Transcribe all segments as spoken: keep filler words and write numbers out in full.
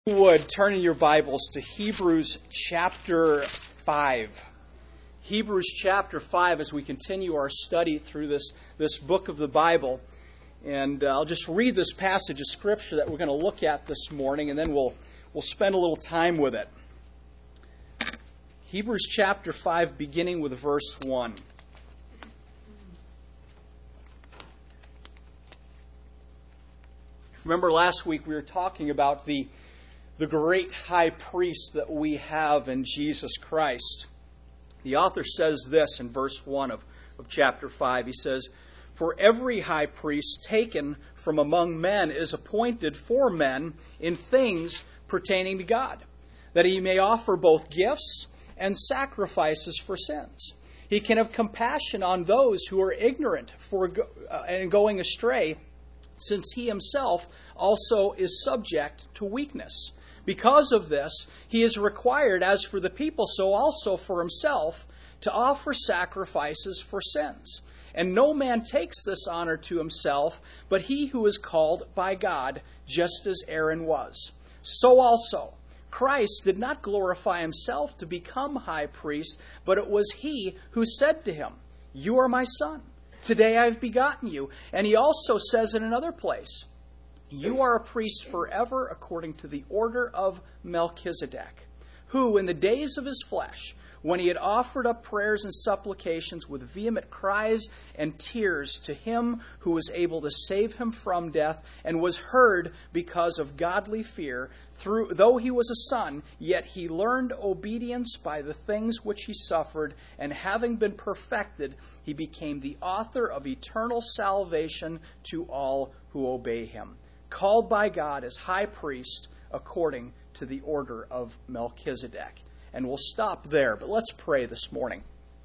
You would turn in your Bibles to Hebrews chapter five. Hebrews chapter five as we continue our study through this, this book of the Bible. And uh, I'll just read this passage of Scripture that we're going to look at this morning, and then we'll, we'll spend a little time with it. Hebrews chapter five, beginning with verse one. Remember last week we were talking about the the great high priest that we have in Jesus Christ. The author says this in verse one of, of chapter five. He says, "For every high priest taken from among men is appointed for men in things pertaining to God, that he may offer both gifts and sacrifices for sins. He can have compassion on those who are ignorant for go- uh, and going astray, since he himself also is subject to weakness. Because of this, he is required, as for the people, so also for himself, to offer sacrifices for sins. And no man takes this honor to himself, but he who is called by God, just as Aaron was. So also, Christ did not glorify himself to become high priest, but it was he who said to him, 'You are my son. Today I have begotten you.' And he also says in another place, 'You are a priest forever according to the order of Melchizedek, who in the days of his flesh, when he had offered up prayers and supplications with vehement cries and tears to him who was able to save him from death, and was heard because of godly fear, through though he was a son, yet he learned obedience by the things which he suffered, and having been perfected, he became the author of eternal salvation to all who obey him, called by God as high priest according to the order of Melchizedek." And we'll stop there, but let's pray this morning.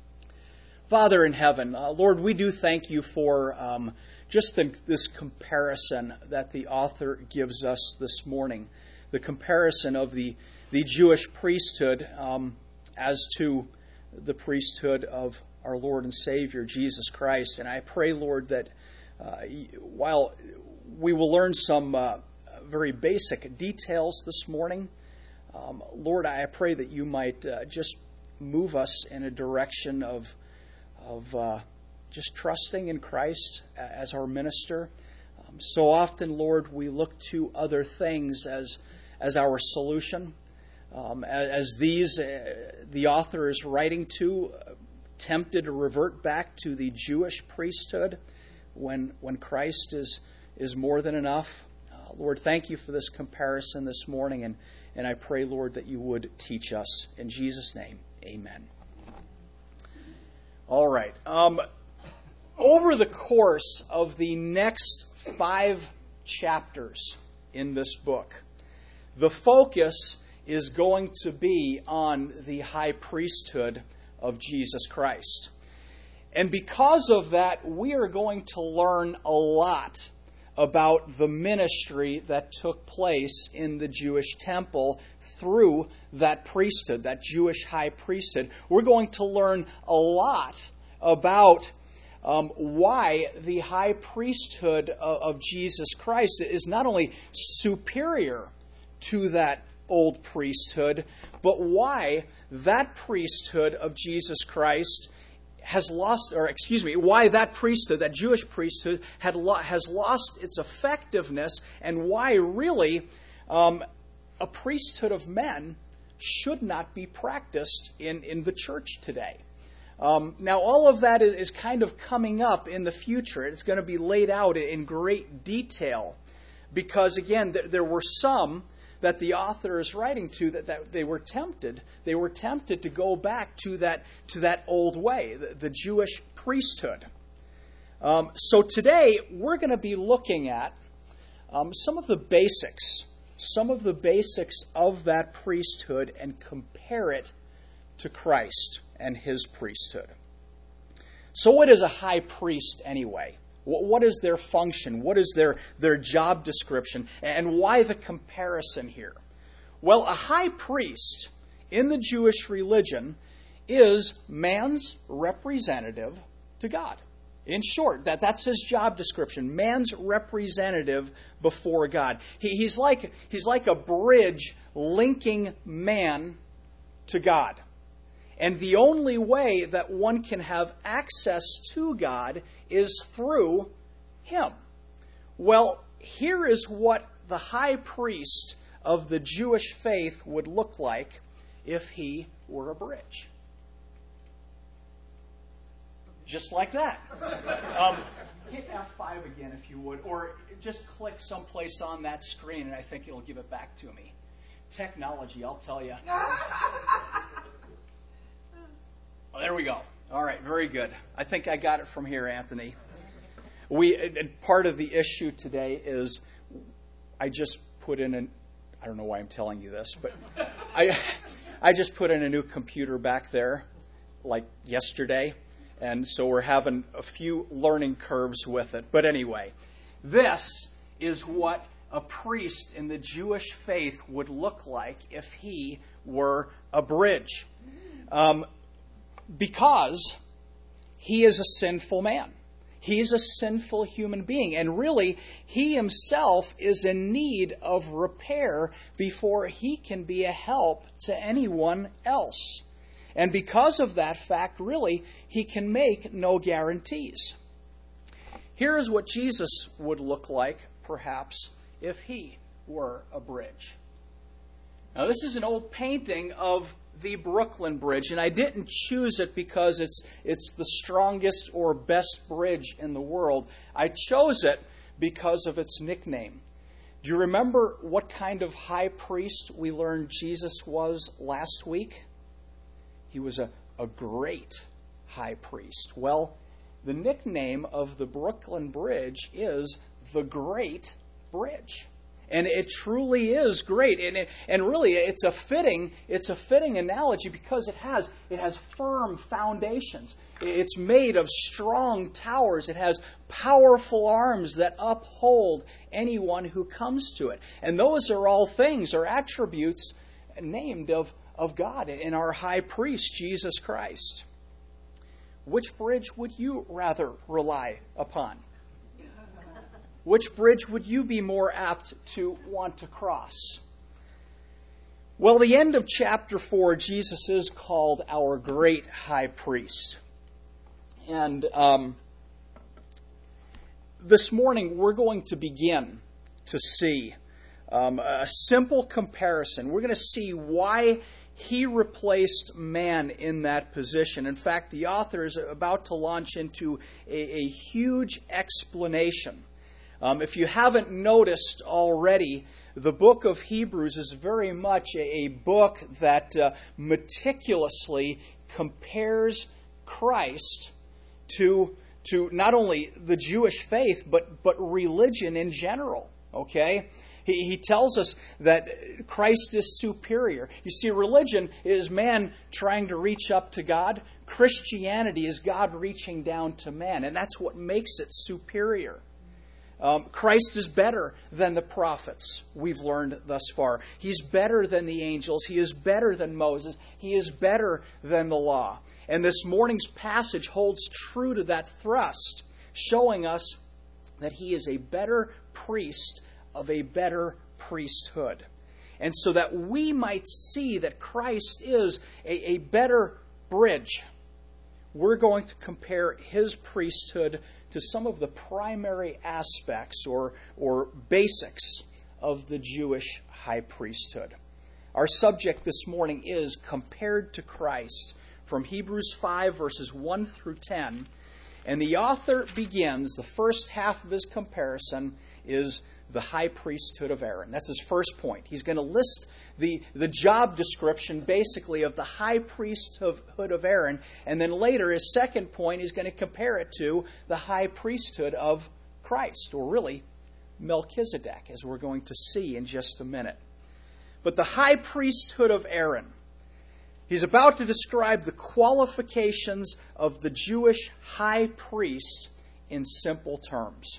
Father in heaven, uh, Lord, we do thank you for um, just the, this comparison that the author gives us this morning. The comparison of the, the Jewish priesthood um, as to the priesthood of our Lord and Savior, Jesus Christ. And I pray, Lord, that uh, while we will learn some uh, very basic details this morning, Um, Lord, I pray that you might uh, just move us in a direction of of uh, just trusting in Christ as our minister. Um, so often, Lord, we look to other things as as our solution. Um, as, as these, uh, the author is writing to, uh, tempted to revert back to the Jewish priesthood when when Christ is is more than enough. Uh, Lord, thank you for this comparison this morning, and And I pray, Lord, that you would teach us. In Jesus' name, amen. All right. Um, over the course of the next five chapters in this book, the focus is going to be on the high priesthood of Jesus Christ. And because of that, we are going to learn a lot about the ministry that took place in the Jewish temple through that priesthood, that Jewish high priesthood. We're going to learn a lot about um, why the high priesthood of, of Jesus Christ is not only superior to that old priesthood, but why that priesthood of Jesus Christ has lost, or excuse me, why that priesthood, that Jewish priesthood, had lo- has lost its effectiveness, and why really um, a priesthood of men should not be practiced in, in the church today. Um, now, all of that is kind of coming up in the future. It's going to be laid out in great detail because, again, th- there were some that the author is writing to that, that they were tempted. They were tempted to go back to that to that old way, the, the Jewish priesthood. Um, so today we're going to be looking at um, some of the basics, some of the basics of that priesthood, and compare it to Christ and his priesthood. So what is a high priest anyway? What is their function? What is their, their job description? And why the comparison here? Well, a high priest in the Jewish religion is man's representative to God. In short, that, that's his job description. Man's representative before God. He, he's like, he's like a bridge linking man to God. And the only way that one can have access to God is through him. Well, here is what the high priest of the Jewish faith would look like if he were a bridge. Just like that. Um, hit F five again if you would, or just click someplace on that screen and I think it'll give it back to me. Technology, I'll tell you. Oh, there we go. All right, very good. I think I got it from here, Anthony. We part of the issue today is I just put in an I don't know why I'm telling you this, but I I just put in a new computer back there like yesterday. And so we're having a few learning curves with it. But anyway, this is what a priest in the Jewish faith would look like if he were a bridge. Um, because he is a sinful man. He's a sinful human being. And really, he himself is in need of repair before he can be a help to anyone else. And because of that fact, really, he can make no guarantees. Here is what Jesus would look like, perhaps, if he were a bridge. Now, this is an old painting of the Brooklyn Bridge, and I didn't choose it because it's it's the strongest or best bridge in the world. I chose it because of its nickname. Do you remember what kind of high priest we learned Jesus was last week? He was a, a great high priest. Well, the nickname of the Brooklyn Bridge is the Great Bridge. And it truly is great. And it, and really it's a fitting it's a fitting analogy because it has it has firm foundations. It's made of strong towers. It has powerful arms that uphold anyone who comes to it. And those are all things or attributes named of of God in our high priest, Jesus Christ. Which bridge would you rather rely upon? Which bridge would you be more apt to want to cross? Well, the end of chapter four, Jesus is called our great high priest. And um, this morning we're going to begin to see um, a simple comparison. We're going to see why he replaced man in that position. In fact, the author is about to launch into a, a huge explanation. Um, if you haven't noticed already, the book of Hebrews is very much a, a book that uh, meticulously compares Christ to, to not only the Jewish faith, but, but religion in general. Okay? He, he tells us that Christ is superior. You see, religion is man trying to reach up to God. Christianity is God reaching down to man. And that's what makes it superior. Um, Christ is better than the prophets we've learned thus far. He's better than the angels. He is better than Moses. He is better than the law. And this morning's passage holds true to that thrust, showing us that he is a better priest of a better priesthood. And so that we might see that Christ is a, a better bridge, we're going to compare his priesthood to some of the primary aspects or, or basics of the Jewish high priesthood. Our subject this morning is compared to Christ from Hebrews five verses one through ten. And the author begins, the first half of his comparison is the high priesthood of Aaron. That's his first point. He's going to list the, the job description, basically, of the high priesthood of Aaron. And then later, his second point, he's going to compare it to the high priesthood of Christ, or really, Melchizedek, as we're going to see in just a minute. But the high priesthood of Aaron, he's about to describe the qualifications of the Jewish high priest in simple terms.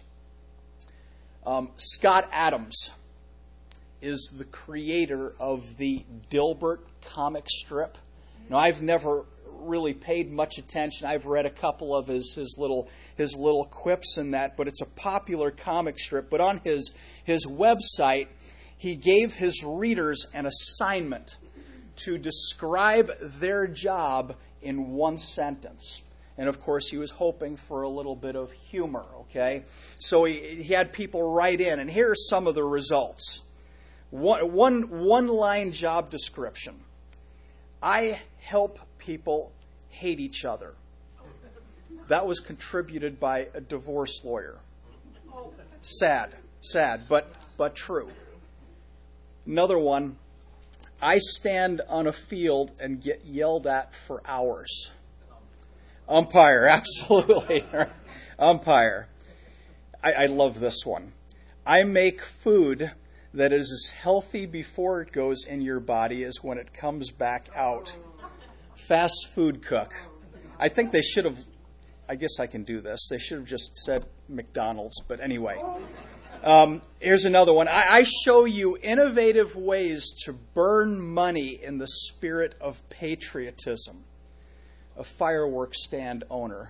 Um, Scott Adams is the creator of the Dilbert comic strip. Now, I've never really paid much attention. I've read a couple of his, his little his little quips in that, but it's a popular comic strip. But on his his website, he gave his readers an assignment to describe their job in one sentence. And of course, he was hoping for a little bit of humor, okay? So he, he had people write in, and here are some of the results. One, one, one-line job description. I help people hate each other. That was contributed by a divorce lawyer. Sad, sad, but but true. Another one. I stand on a field and get yelled at for hours. Umpire, absolutely. Umpire. I, I love this one. I make food that is as healthy before it goes in your body as when it comes back out. Fast food cook. I think they should have, I guess I can do this. They should have just said McDonald's, but anyway. Um, here's another one. I, I show you innovative ways to burn money in the spirit of patriotism. A fireworks stand owner.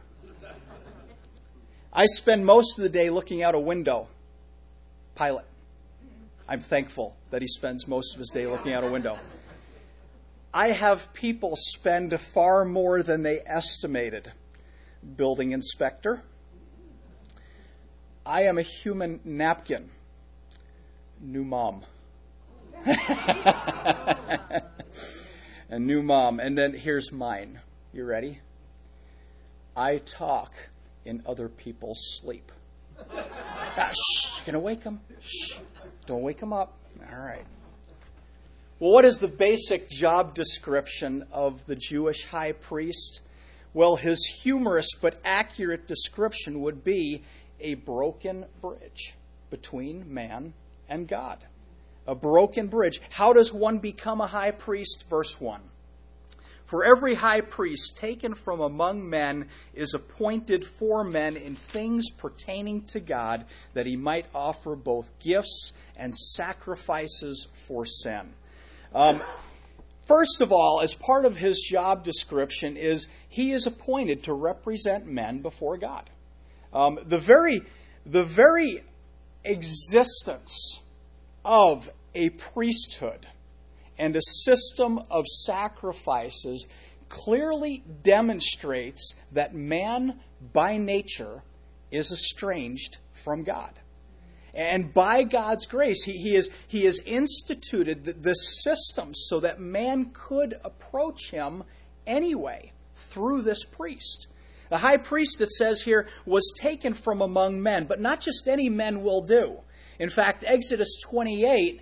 I spend most of the day looking out a window. Pilot. I'm thankful that he spends most of his day looking out a window. I have people spend far more than they estimated. Building inspector. I am a human napkin. New mom. A new mom. And then here's mine. You ready? I talk in other people's sleep. Ah, shh, you're going to wake them. Shh, don't wake them up. All right. Well, what is the basic job description of the Jewish high priest? Well, his humorous but accurate description would be a broken bridge between man and God. A broken bridge. How does one become a high priest? Verse one. For every high priest taken from among men is appointed for men in things pertaining to God, that he might offer both gifts and sacrifices for sin. Um, first of all, as part of his job description, is he is appointed to represent men before God. Um, the very, the very existence of a priesthood and a system of sacrifices clearly demonstrates that man, by nature, is estranged from God. And by God's grace, he, he, is, he has instituted the, the system so that man could approach him anyway through this priest. The high priest, it says here, was taken from among men, but not just any men will do. In fact, Exodus twenty-eight,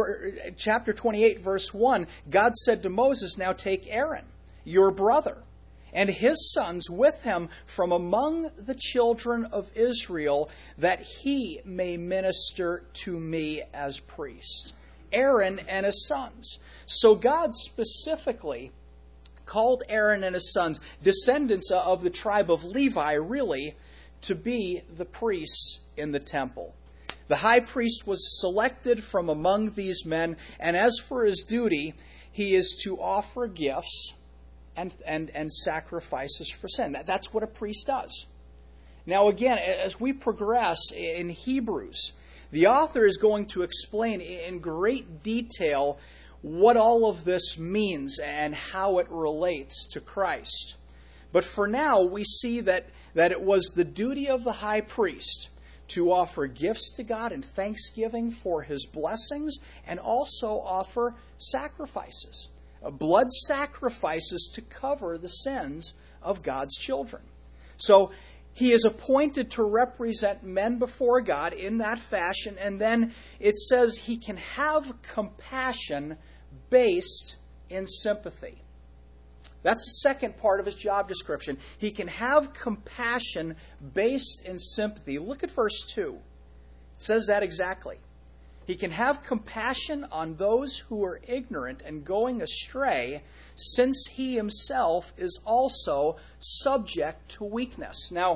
chapter twenty-eight, verse one, God said to Moses, now take Aaron, your brother, and his sons with him from among the children of Israel, that he may minister to me as priest. Aaron and his sons. So God specifically called Aaron and his sons, descendants of the tribe of Levi, really, to be the priests in the temple. The high priest was selected from among these men, and as for his duty, he is to offer gifts and, and, and sacrifices for sin. That, that's what a priest does. Now again, as we progress in Hebrews, the author is going to explain in great detail what all of this means and how it relates to Christ. But for now, we see that, that it was the duty of the high priest to offer gifts to God in thanksgiving for his blessings, and also offer sacrifices, blood sacrifices to cover the sins of God's children. So he is appointed to represent men before God in that fashion, and then it says he can have compassion based in sympathy. That's the second part of his job description. He can have compassion based in sympathy. Look at verse two. It says that exactly. He can have compassion on those who are ignorant and going astray, since he himself is also subject to weakness. Now,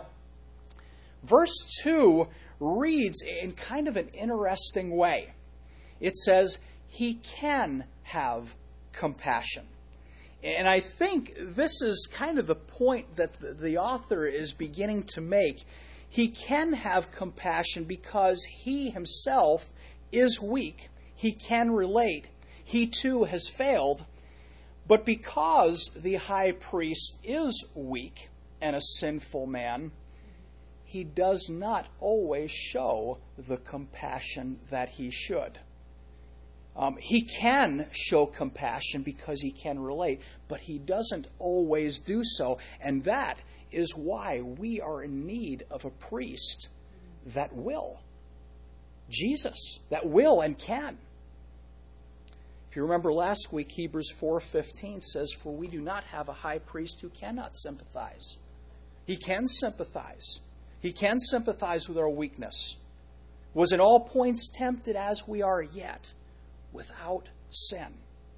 verse two reads in kind of an interesting way. It says, he can have compassion. And I think this is kind of the point that the author is beginning to make. He can have compassion because he himself is weak. He can relate. He too has failed. But because the high priest is weak and a sinful man, he does not always show the compassion that he should. Um, he can show compassion because he can relate, but he doesn't always do so. And that is why we are in need of a priest that will. Jesus, that will and can. If you remember last week, Hebrews four fifteen says, "For we do not have a high priest who cannot sympathize." He can sympathize. He can sympathize with our weakness. Was in all points tempted as we are, yet without sin.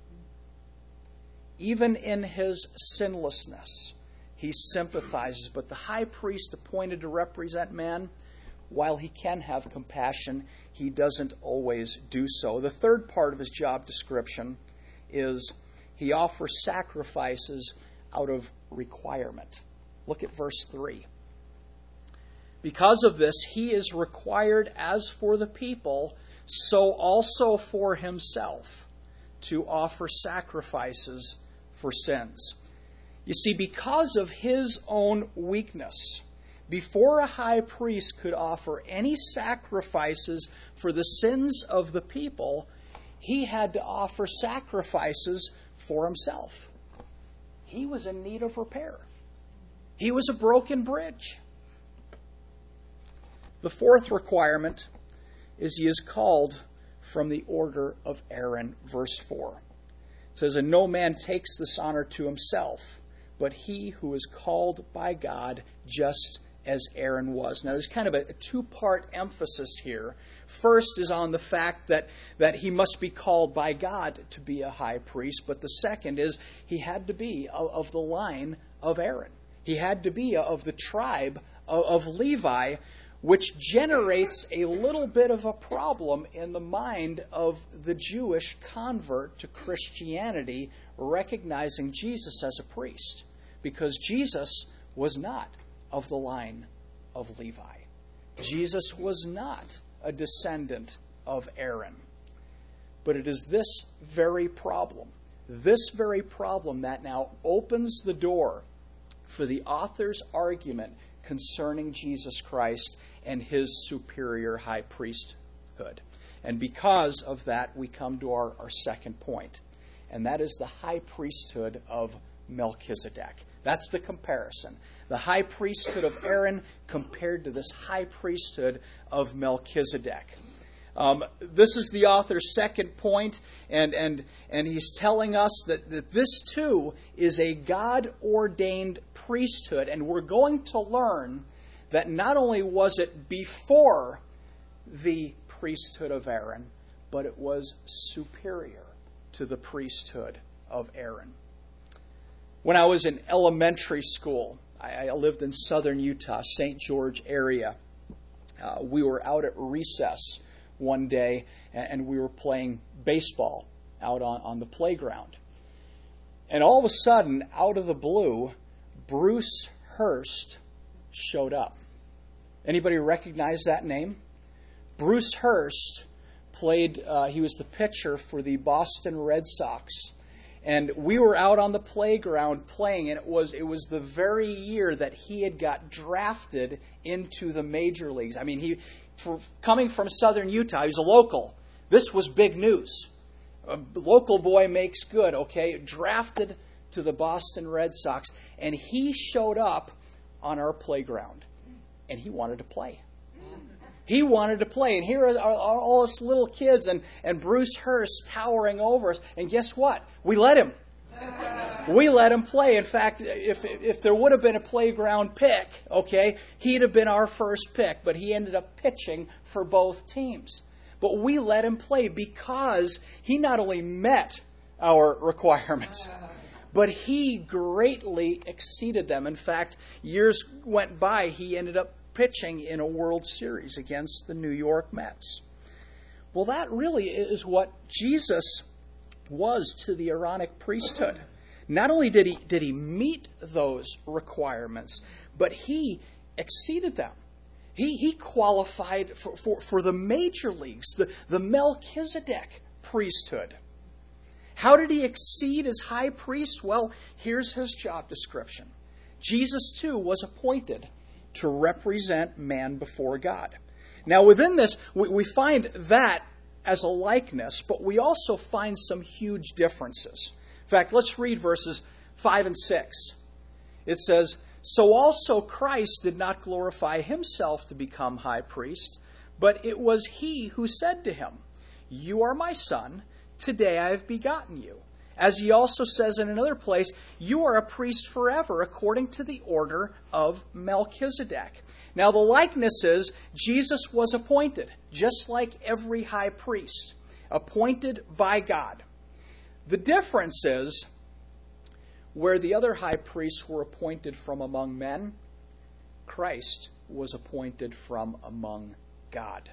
Even in his sinlessness, he sympathizes. But the high priest appointed to represent man, while he can have compassion, he doesn't always do so. The third part of his job description is he offers sacrifices out of requirement. Look at verse three. Because of this, he is required as for the people, so also for himself, to offer sacrifices for sins. You see, because of his own weakness, before a high priest could offer any sacrifices for the sins of the people, he had to offer sacrifices for himself. He was in need of repair. He was a broken bridge. The fourth requirement is he is called from the order of Aaron, verse four. It says, "And no man takes this honor to himself, but he who is called by God, just as Aaron was." Now there's kind of a, a two-part emphasis here. First is on the fact that, that he must be called by God to be a high priest, but the second is he had to be of, of the line of Aaron. He had to be of the tribe of, of Levi, which generates a little bit of a problem in the mind of the Jewish convert to Christianity, recognizing Jesus as a priest, because Jesus was not of the line of Levi. Jesus was not a descendant of Aaron. But it is this very problem, this very problem that now opens the door for the author's argument concerning Jesus Christ and his superior high priesthood. And because of that, we come to our, our second point, and that is the high priesthood of Melchizedek. That's the comparison. The high priesthood of Aaron compared to this high priesthood of Melchizedek. Um, this is the author's second point, and, and, and he's telling us that, that this too is a God-ordained priesthood, and we're going to learn that not only was it before the priesthood of Aaron, but it was superior to the priesthood of Aaron. When I was in elementary school, I, I lived in southern Utah, Saint George area. Uh, we were out at recess one day, and, and we were playing baseball out on, on the playground. And all of a sudden, out of the blue, Bruce Hurst showed up. Anybody recognize that name? Bruce Hurst played, uh, he was the pitcher for the Boston Red Sox. And we were out on the playground playing, and it was it was the very year that he had got drafted into the major leagues. I mean, he for coming from southern Utah, he was a local. This was big news. A local boy makes good, okay? Drafted to the Boston Red Sox, and he showed up on our playground, and he wanted to play. He wanted to play, and here are, are, are all us little kids, and, and Bruce Hurst towering over us, and guess what? We let him. We let him play. In fact, if if there would have been a playground pick, okay, he'd have been our first pick, but he ended up pitching for both teams. But we let him play because he not only met our requirements, but he greatly exceeded them. In fact, years went by, he ended up pitching in a World Series against the New York Mets. Well, that really is what Jesus was to the Aaronic priesthood. not only did he, did he meet those requirements, but he exceeded them. He, he qualified for, for, for the major leagues, the, the Melchizedek priesthood. How did he exceed as high priest? Well, here's his job description. Jesus, too, was appointed to represent man before God. Now, within this, we, we find that as a likeness, but we also find some huge differences. In fact, let's read verses five and six. It says, "So also Christ did not glorify himself to become high priest, but it was he who said to him, 'You are my son, today I have begotten you.' As he also says in another place, 'You are a priest forever according to the order of Melchizedek.'" Now the likeness is Jesus was appointed, just like every high priest, appointed by God. The difference is, where the other high priests were appointed from among men, Christ was appointed from among God.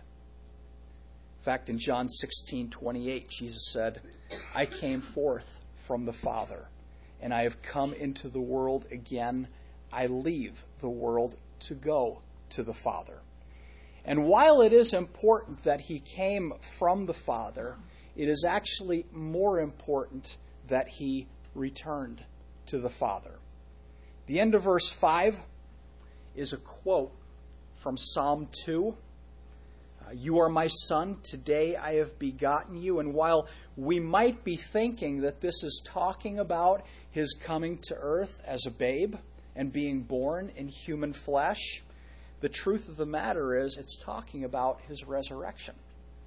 In fact, in John sixteen twenty-eight, Jesus said, "I came forth from the Father, and I have come into the world again. I leave the world to go to the Father." And while it is important that he came from the Father, it is actually more important that he returned to the Father. The end of verse five is a quote from Psalm two. Uh, "You are my son, today I have begotten you." And while we might be thinking that this is talking about his coming to earth as a babe and being born in human flesh, the truth of the matter is it's talking about his resurrection.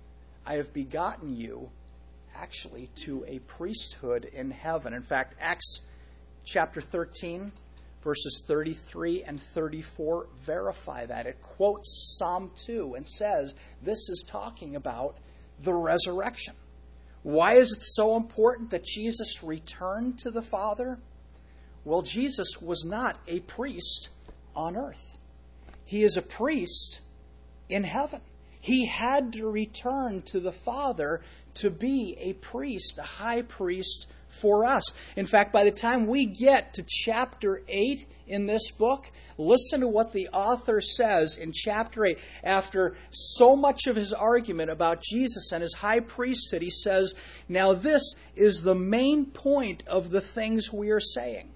I have begotten you actually to a priesthood in heaven. In fact, Acts chapter thirteen, verses thirty-three and thirty-four verify that. It quotes Psalm two and says this is talking about the resurrection. Why is it so important that Jesus returned to the Father? Well, Jesus was not a priest on earth. He is a priest in heaven. He had to return to the Father to be a priest, a high priest for us. In fact, by the time we get to chapter eight in this book, listen to what the author says in chapter eight. After so much of his argument about Jesus and his high priesthood, he says, "Now this is the main point of the things we are saying.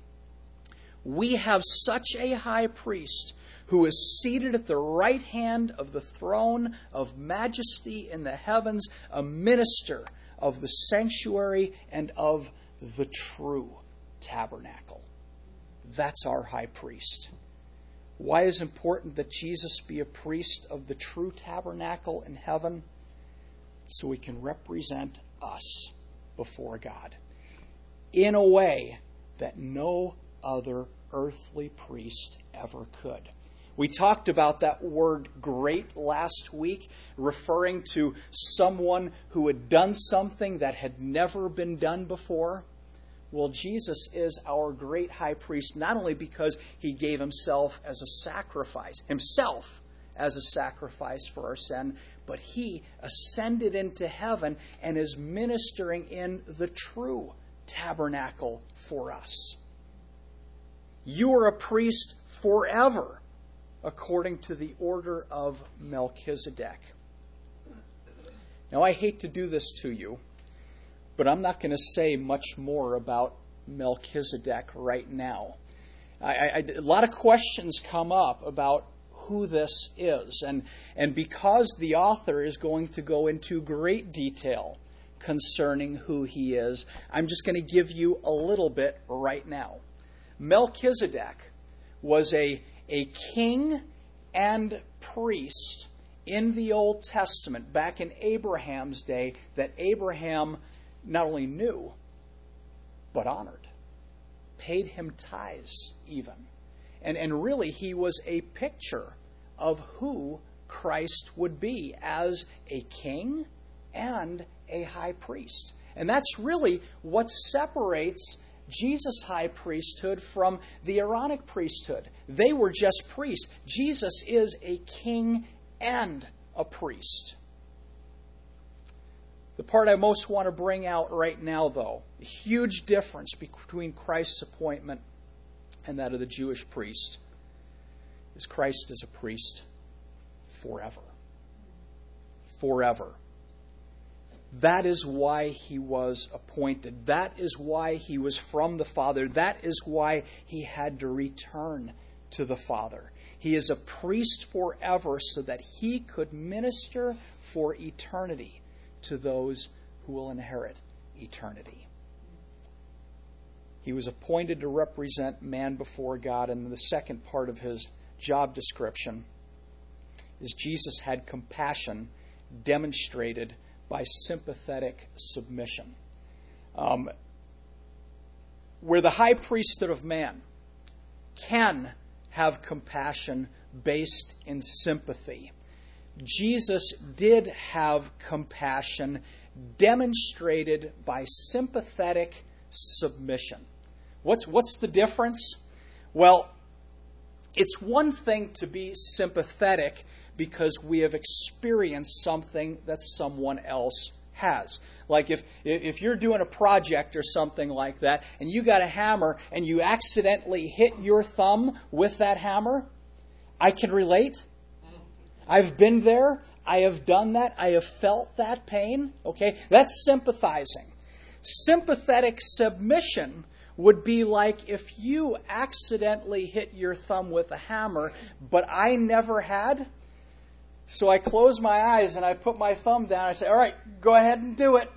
We have such a high priest who is seated at the right hand of the throne of majesty in the heavens, a minister of the sanctuary and of the true tabernacle." That's our high priest. Why is it important that Jesus be a priest of the true tabernacle in heaven? So he can represent us before God in a way that no other earthly priest ever could. We talked about that word great last week, referring to someone who had done something that had never been done before. Well, Jesus is our great high priest, not only because he gave himself as a sacrifice, himself as a sacrifice for our sin, but he ascended into heaven and is ministering in the true tabernacle for us. You are a priest forever, according to the order of Melchizedek. Now, I hate to do this to you, but I'm not going to say much more about Melchizedek right now. I, I, a lot of questions come up about who this is, and, and because the author is going to go into great detail concerning who he is, I'm just going to give you a little bit right now. Melchizedek was a a king and priest in the Old Testament, back in Abraham's day, that Abraham not only knew, but honored, paid him tithes even. And, and really, he was a picture of who Christ would be as a king and a high priest. And that's really what separates Jesus' high priesthood from the Aaronic priesthood. They were just priests. Jesus is a king and a priest. The part I most want to bring out right now, though, a huge difference between Christ's appointment and that of the Jewish priest, is Christ is a priest forever. Forever. That is why he was appointed. That is why he was from the Father. That is why he had to return to the Father. He is a priest forever so that he could minister for eternity to those who will inherit eternity. He was appointed to represent man before God, and the second part of his job description is Jesus had compassion demonstrated by sympathetic submission. Um, where the high priesthood of man can have compassion based in sympathy, Jesus did have compassion demonstrated by sympathetic submission. What's, what's the difference? Well, it's one thing to be sympathetic because we have experienced something that someone else has. Like if, if you're doing a project or something like that, and you got a hammer and you accidentally hit your thumb with that hammer, I can relate. I've been there. I have done that. I have felt that pain. Okay, that's sympathizing. Sympathetic submission would be like if you accidentally hit your thumb with a hammer, but I never had. So I close my eyes and I put my thumb down. I say, all right, go ahead and do it.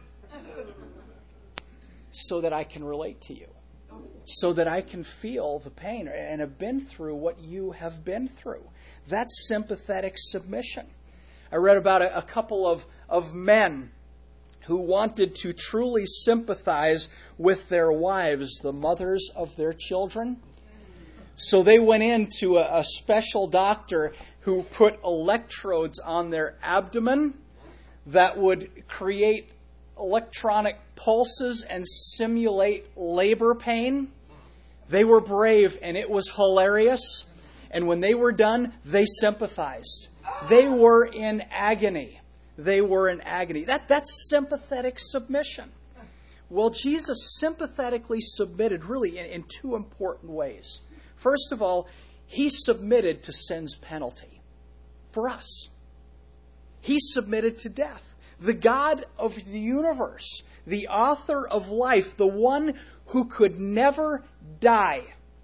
So that I can relate to you. So that I can feel the pain and have been through what you have been through. That's sympathetic submission. I read about a, a couple of, of men who wanted to truly sympathize with their wives, the mothers of their children. So they went into a, a special doctor who put electrodes on their abdomen that would create electronic pulses and simulate labor pain. They were brave, and it was hilarious. And when they were done, they sympathized. They were in agony. They were in agony. That, that's sympathetic submission. Well, Jesus sympathetically submitted really in, in two important ways. First of all, he submitted to sin's penalty for us. He submitted to death. The God of the universe, the author of life, the one who could never die,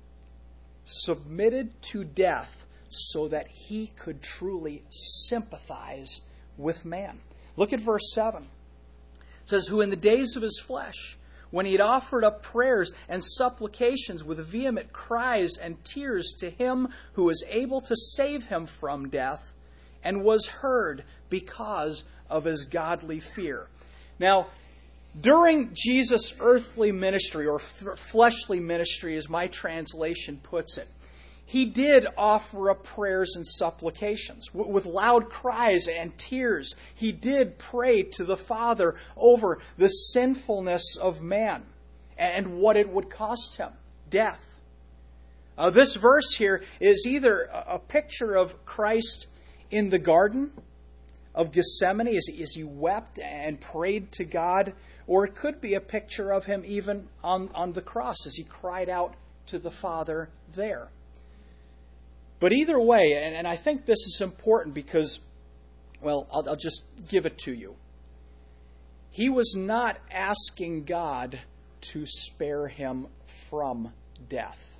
submitted to death so that he could truly sympathize with man. Look at verse seven. It says, who in the days of his flesh, when he had offered up prayers and supplications with vehement cries and tears to him who was able to save him from death, and was heard because of his godly fear. Now, during Jesus' earthly ministry, or f- fleshly ministry as my translation puts it, he did offer up prayers and supplications. W- with loud cries and tears, he did pray to the Father over the sinfulness of man and what it would cost him, death. Uh, this verse here is either a, a picture of Christ in the Garden of Gethsemane as he, as he wept and prayed to God, or it could be a picture of him even on, on the cross as he cried out to the Father there. But either way, and, and I think this is important because, well, I'll, I'll just give it to you. He was not asking God to spare him from death.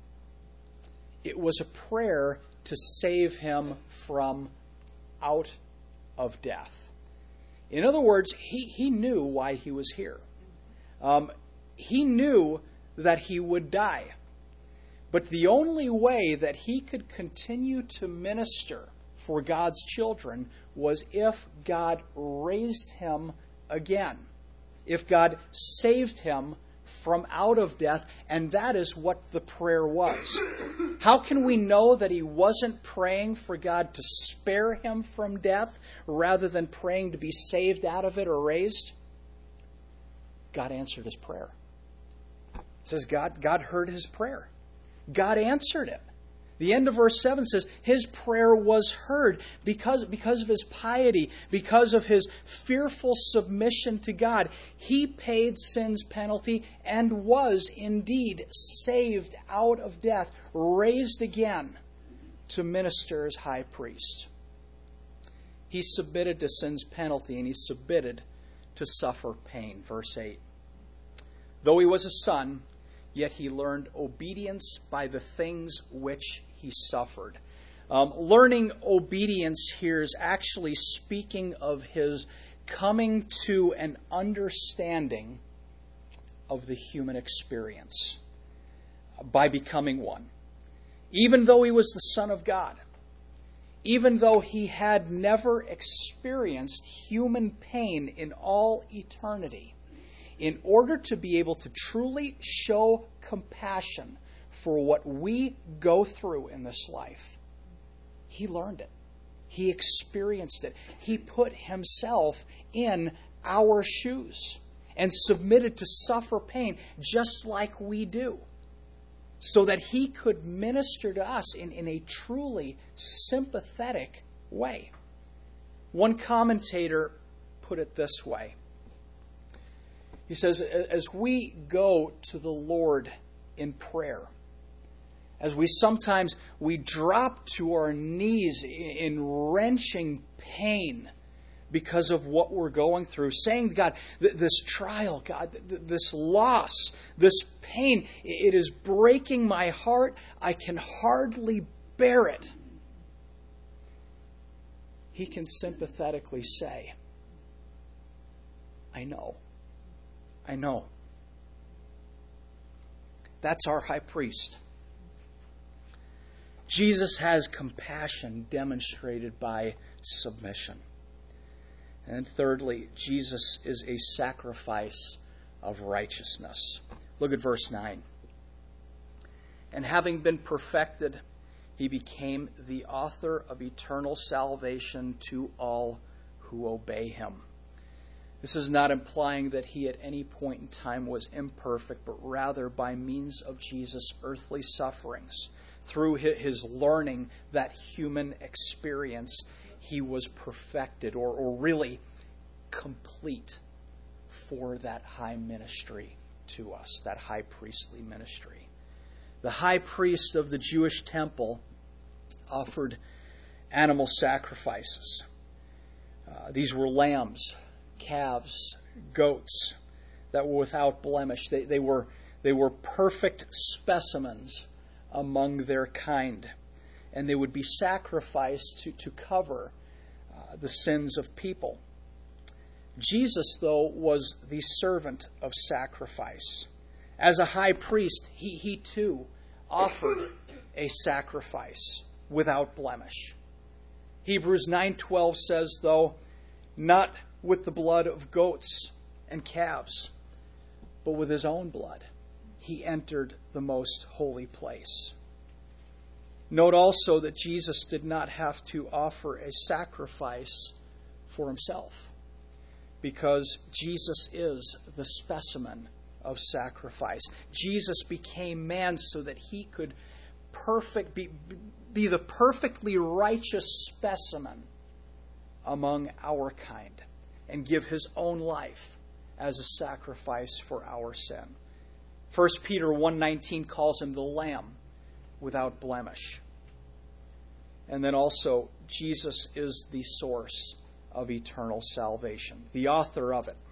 It was a prayer to save him from out of death. In other words, he, he knew why he was here. Um, he knew that he would die. But the only way that he could continue to minister for God's children was if God raised him again. If God saved him from out of death, and that is what the prayer was. How can we know that he wasn't praying for God to spare him from death rather than praying to be saved out of it or raised? God answered his prayer. It says God, God heard his prayer. God answered it. The end of verse seven says his prayer was heard because, because of his piety, because of his fearful submission to God. He paid sin's penalty and was indeed saved out of death, raised again to minister as high priest. He submitted to sin's penalty and he submitted to suffer pain. Verse eight. Though he was a son, yet he learned obedience by the things which he suffered. Um, learning obedience here is actually speaking of his coming to an understanding of the human experience by becoming one. Even though he was the Son of God, even though he had never experienced human pain in all eternity, in order to be able to truly show compassion for what we go through in this life, he learned it. He experienced it. He put himself in our shoes and submitted to suffer pain just like we do, so that he could minister to us in, in a truly sympathetic way. One commentator put it this way. He says, as we go to the Lord in prayer, as we sometimes we drop to our knees in wrenching pain because of what we're going through, saying to God, this trial, God, this loss, this pain, it is breaking my heart. I can hardly bear it. He can sympathetically say, I know. I know. That's our high priest. Jesus has compassion demonstrated by submission. And thirdly, Jesus is a sacrifice of righteousness. Look at verse nine. And having been perfected, he became the author of eternal salvation to all who obey him. This is not implying that he at any point in time was imperfect, but rather by means of Jesus' earthly sufferings, through his learning that human experience, he was perfected, or, or really complete for that high ministry to us, that high priestly ministry. The high priest of the Jewish temple offered animal sacrifices. Uh, these were lambs, calves, goats that were without blemish. They, they were, they were perfect specimens among their kind. And they would be sacrificed to, to cover uh, the sins of people. Jesus, though, was the servant of sacrifice. As a high priest, he, he too offered a sacrifice without blemish. Hebrews nine twelve says, though, not with the blood of goats and calves, but with his own blood, he entered the most holy place. Note also that Jesus did not have to offer a sacrifice for himself, because Jesus is the specimen of sacrifice. Jesus became man so that he could perfect be, be the perfectly righteous specimen among our kind and give his own life as a sacrifice for our sin. First Peter one nineteen calls him the Lamb without blemish. And then also, Jesus is the source of eternal salvation, the author of it,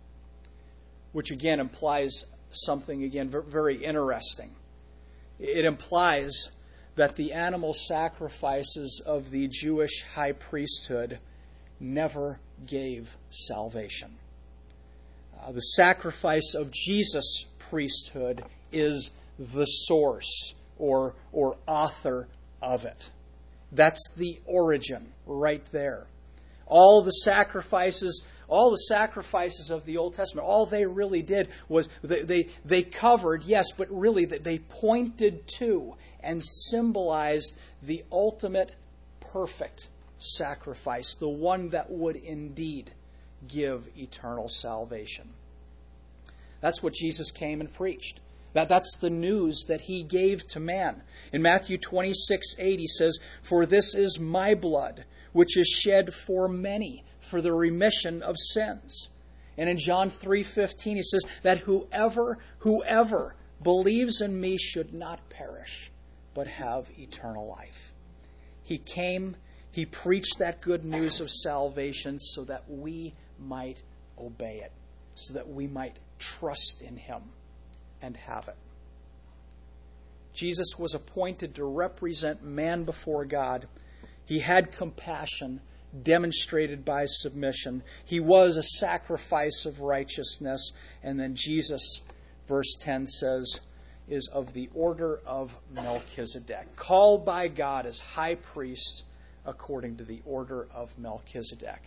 which again implies something again very interesting. It implies that the animal sacrifices of the Jewish high priesthood never gave salvation. Uh, the sacrifice of Jesus' priesthood is the source or, or author of it. That's the origin right there. All the sacrifices, all the sacrifices of the Old Testament, all they really did was they, they, they covered, yes, but really they pointed to and symbolized the ultimate perfect sacrifice, the one that would indeed give eternal salvation. That's what Jesus came and preached. That, that's the news that he gave to man. In Matthew twenty-six eight, he says, "For this is my blood, which is shed for many, for the remission of sins." And in John three fifteen, he says that whoever, whoever believes in me should not perish, but have eternal life. He came, he preached that good news of salvation so that we might obey it, so that we might trust in him and have it. Jesus was appointed to represent man before God. He had compassion demonstrated by submission. He was a sacrifice of righteousness. And then Jesus, verse ten says, is of the order of Melchizedek, called by God as high priest according to the order of Melchizedek.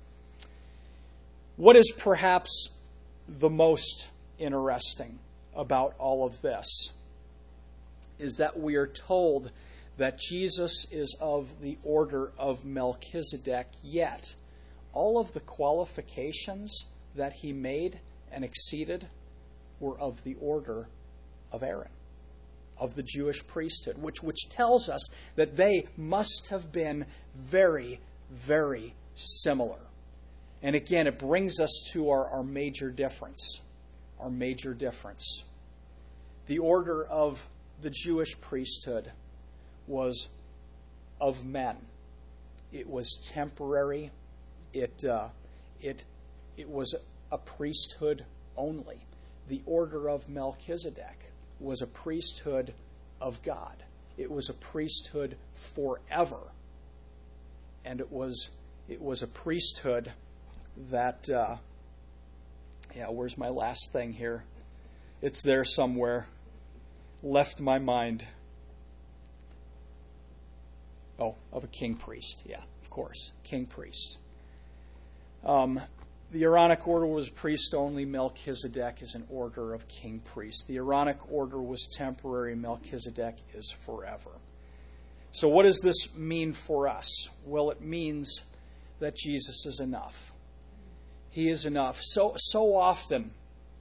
What is perhaps the most interesting about all of this is that we are told that Jesus is of the order of Melchizedek, yet all of the qualifications that he made and exceeded were of the order of Aaron, of the Jewish priesthood, which, which tells us that they must have been very, very similar. And again, it brings us to our, our major difference. Our major difference. The order of the Jewish priesthood was of men. It was temporary. It uh, it it was a priesthood only. The order of Melchizedek was a priesthood of God. It was a priesthood forever, and it was it was a priesthood that. Uh, Yeah, where's my last thing here? It's there somewhere. Left my mind. Oh, of a king priest. Yeah, of course. King priest. Um, the Aaronic order was priest only. Melchizedek is an order of king priest. The Aaronic order was temporary. Melchizedek is forever. So what does this mean for us? Well, it means that Jesus is enough. He is enough. So so often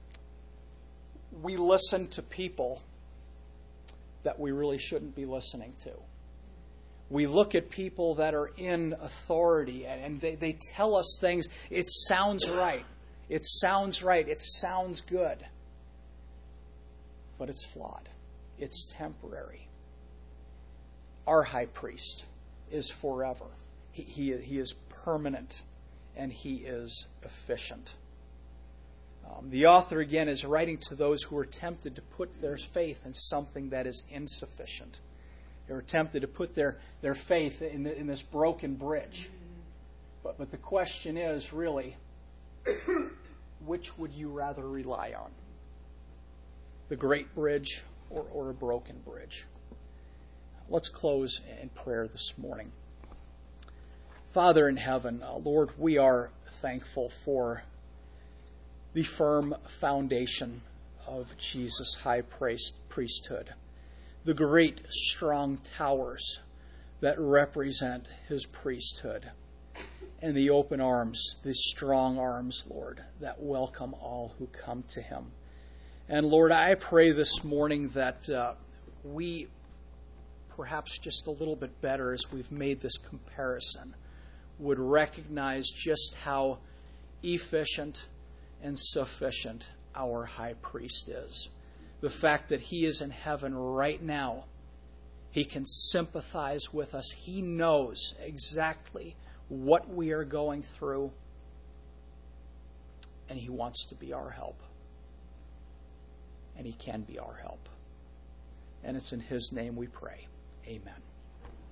we listen to people that we really shouldn't be listening to. We look at people that are in authority and they, they tell us things. It sounds right. It sounds right. It sounds good. But it's flawed. It's temporary. Our high priest is forever. He, he, he is permanent. And he is efficient. Um, the author, again, is writing to those who are tempted to put their faith in something that is insufficient. They are tempted to put their, their faith in, the, in this broken bridge. But, but the question is, really, which would you rather rely on? The great bridge or, or a broken bridge? Let's close in prayer this morning. Father in heaven, uh, Lord, we are thankful for the firm foundation of Jesus' high priest, priesthood, the great strong towers that represent his priesthood, and the open arms, the strong arms, Lord, that welcome all who come to him. And Lord, I pray this morning that uh, we, perhaps just a little bit better as we've made this comparison, would recognize just how efficient and sufficient our high priest is. The fact that he is in heaven right now, he can sympathize with us. He knows exactly what we are going through, and he wants to be our help. And he can be our help. And it's in his name we pray. Amen.